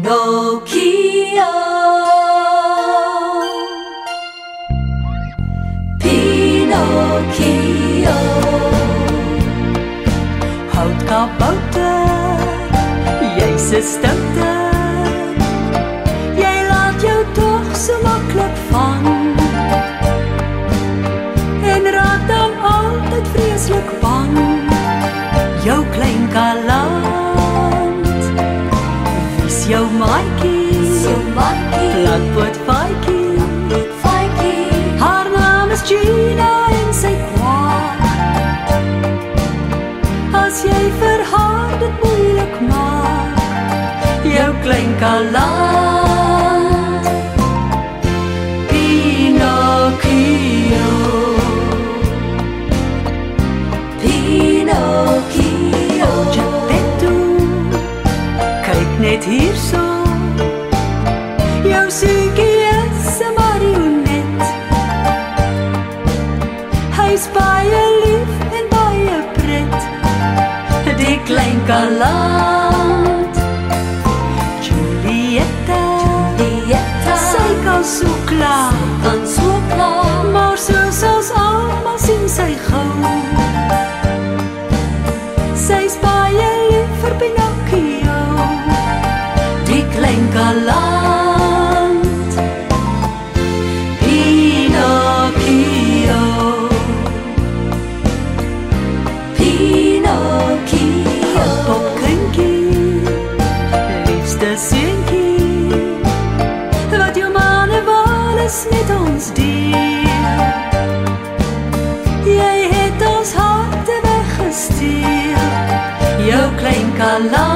Pinocchio, Pinocchio. Houd kabouter, jy's 'n stoute. Jy laat jou tog so maklik vang en raak dan altyd vreeslik bang. Jou klein kaland, wie's jou maatjie? Platpoot Faitjie, haar naam is Gina en sy kwaak. As jy vir haar dit moeilik maak, jou klein kaland, Pinocchio, Pinocchio. Geppetto, kyk net hierso, jou seentjie is 'n marionet. Hy's baie lief en baie pret, die klein kaland. Julietta, sy kan so klaar, maar soos ons almal sien sy gou. Sy's baie lief vir Pinocchio, die klein kaland, Pinocchio, Pinocchio. Popkindjie, liefste seentjie, wat jou manne wal is net ons deel. Jy het ons harte weggesteel, jou klein kaland.